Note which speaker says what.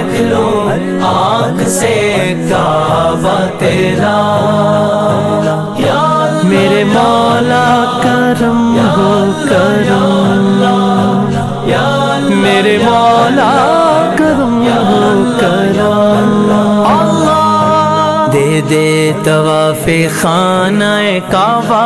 Speaker 1: देख लूं आँख से काबा तेरा।
Speaker 2: मेरे मौला करम हो करम, मेरे मौला करम हो करम। दे दे तवाफ़े खाना काबा